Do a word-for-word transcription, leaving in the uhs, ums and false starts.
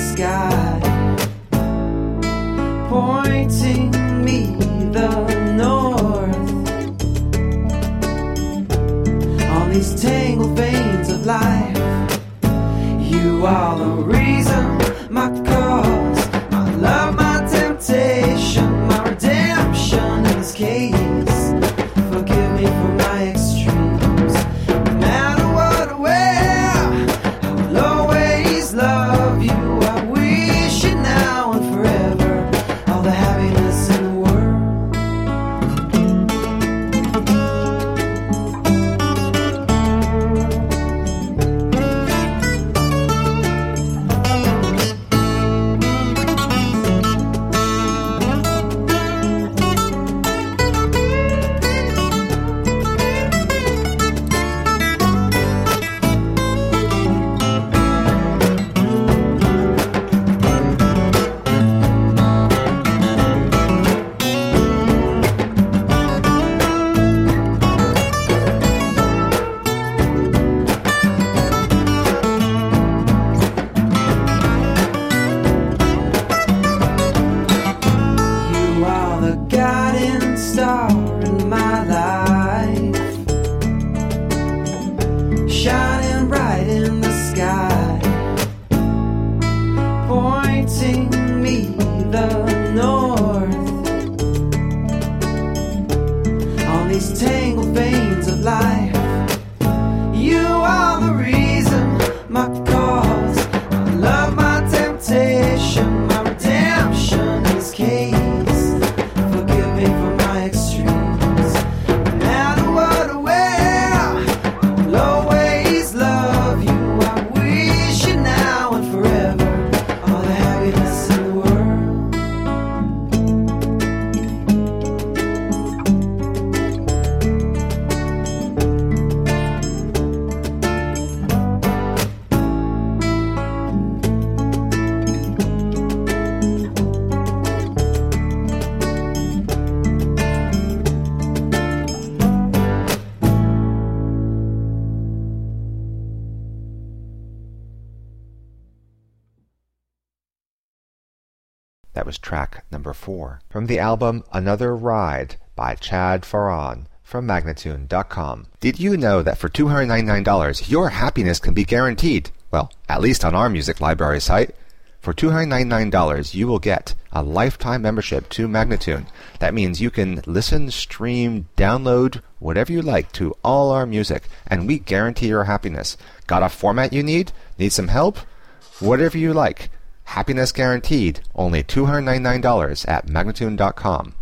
sky, pointing me the north. On these tangled veins of life, you are the reason, my cause, my love, my temptation, my redemption in this case. Forgive me for my extremes. No matter what or where, I will always love you. I wish you now and forever all the happiness in the world. That was track number four from the album Another Ride by Chad Farron from Magnatune dot com. Did you know that for two hundred ninety-nine dollars your happiness can be guaranteed? Well, at least on our music library site. For two hundred ninety-nine dollars you will get a lifetime membership to Magnatune. That means you can listen, stream, download, whatever you like to all our music, and we guarantee your happiness. Got a format you need? Need some help? Whatever you like. Happiness guaranteed. Only two hundred ninety-nine dollars at Magnatune dot com.